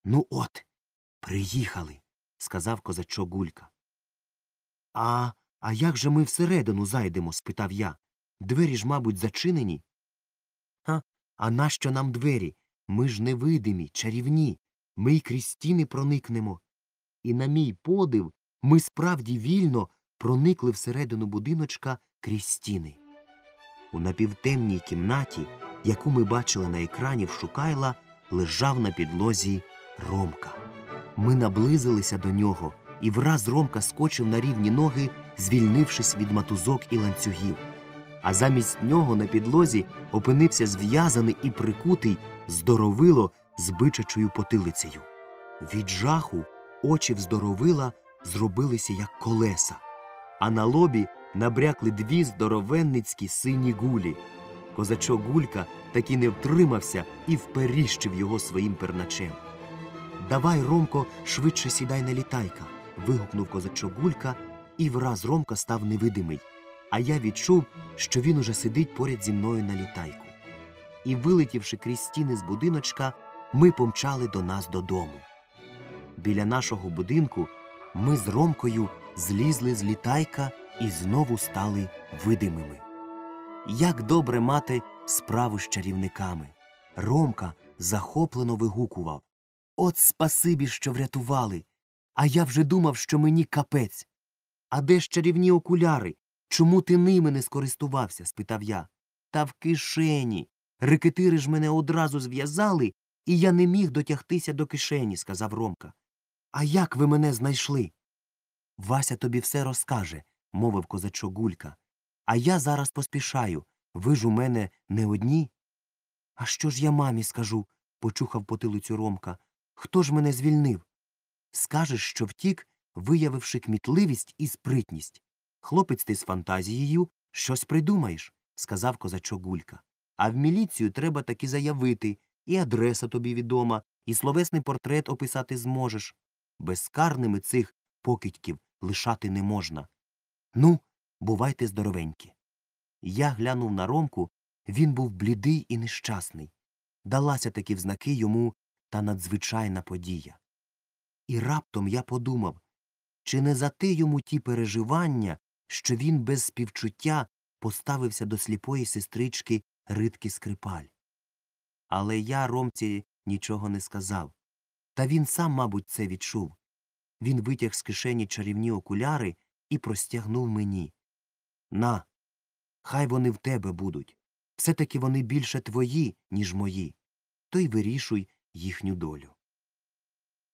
Ну от, приїхали, сказав козачок Гулька. А як же ми всередину зайдемо? Спитав я. Двері ж, мабуть, зачинені. А нащо нам двері? Ми ж невидимі, чарівні. Ми й крізь стіни проникнемо. І на мій подив, ми справді вільно проникли всередину будиночка крізь стіни. У напівтемній кімнаті, яку ми бачили на екрані в Шукайла, лежав на підлозі Ромка. Ми наблизилися до нього, і враз Ромка скочив на рівні ноги, звільнившись від матузок і ланцюгів. А замість нього на підлозі опинився зв'язаний і прикутий здоровило з бичачою потилицею. Від жаху очі в здоровила зробилися як колеса, а на лобі набрякли дві здоровенницькі сині гулі. Козачок Гулька таки не втримався і вперіщив його своїм перначем. «Давай, Ромко, швидше сідай на літайка!» – вигукнув козачок Гулька, і враз Ромка став невидимий, а я відчув, що він уже сидить поряд зі мною на літайку. І, вилетівши крізь стіни з будиночка, ми помчали до нас додому. Біля нашого будинку ми з Ромкою злізли з літайка і знову стали видимими. Як добре мати справу з чарівниками! Ромка захоплено вигукував: «От спасибі, що врятували! А я вже думав, що мені капець! А де ж чарівні окуляри? Чому ти ними не скористувався?» – спитав я. «Та в кишені! Рекетири ж мене одразу зв'язали, і я не міг дотягтися до кишені», – сказав Ромка. «А як ви мене знайшли?» «Вася тобі все розкаже», – мовив козачок Гулька. «А я зараз поспішаю. Ви ж у мене не одні». «А що ж я мамі скажу?» – почухав потилицю Ромка. «Хто ж мене звільнив?» «Скажеш, що втік, виявивши кмітливість і спритність. Хлопець ти з фантазією, щось придумаєш», – сказав козачок Гулька. «А в міліцію треба таки заявити, і адреса тобі відома, і словесний портрет описати зможеш. Безкарними цих покидьків лишати не можна. Ну, бувайте здоровенькі». Я глянув на Ромку, він був блідий і нещасний. Далася таки в знаки йому та надзвичайна подія. І раптом я подумав, чи не за те йому ті переживання, що він без співчуття поставився до сліпої сестрички Ритки Скрипаль. Але я Ромці нічого не сказав. Та він сам, мабуть, це відчув. Він витяг з кишені чарівні окуляри і простягнув мені. «На, хай вони в тебе будуть. Все-таки вони більше твої, ніж мої. То й вирішуй їхню долю».